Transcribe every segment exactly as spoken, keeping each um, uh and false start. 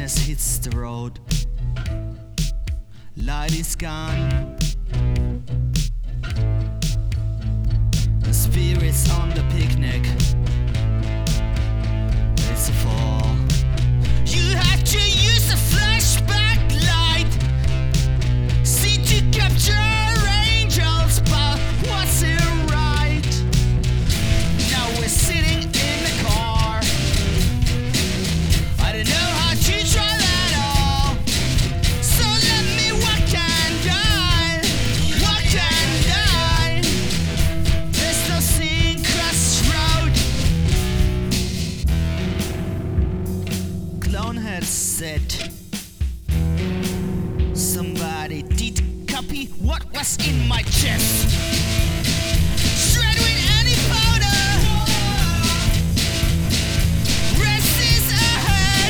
darkness hits the road. Light is gone. The spirits on the picnic. It's a fall. You have to use a flashback light. See to capture angels, but what's it right? Now we're sitting in the car. I don't know how to drive at all. So let me walk and die. Walk and die. There's no seeing crossroad. Clownhead said, somebody did copy what was in my chest. Shred with any powder. Rest is ahead.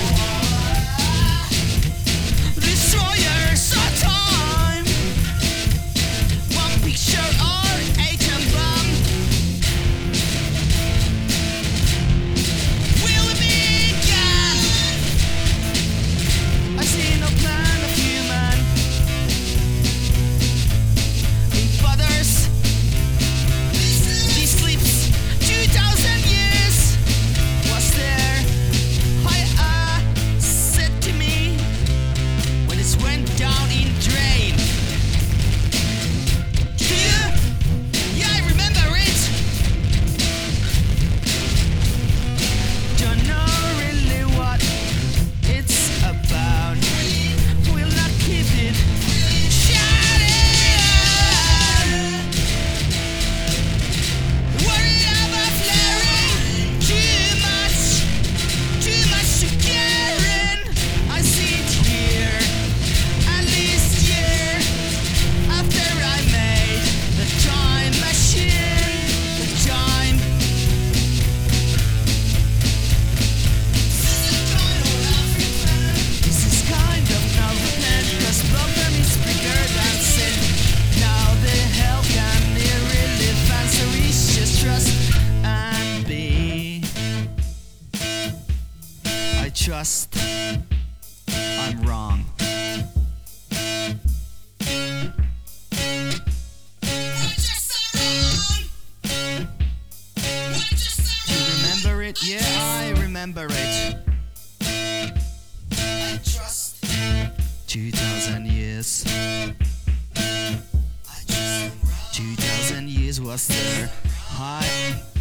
Destroyers of time. One picture or atom bomb. Will begin. I see no plan of human. It bothers. He sleeps two thousand years. Was there? I uh, said to me when it went down in drain. Yeah, yeah, I remember it. Don't know really what it's about. Will not keep it. Shut it. Worried about flaring. Too much, too much to carry. I sit here, at least year after I made the time machine. The time. This is kind of now repent, 'cause problem is bigger than sin. Now the hell can near relive, answer is just trust and be. I trust I'm wrong. You remember it? Yeah, I remember it. I trust two thousand years. Two thousand years was there. High.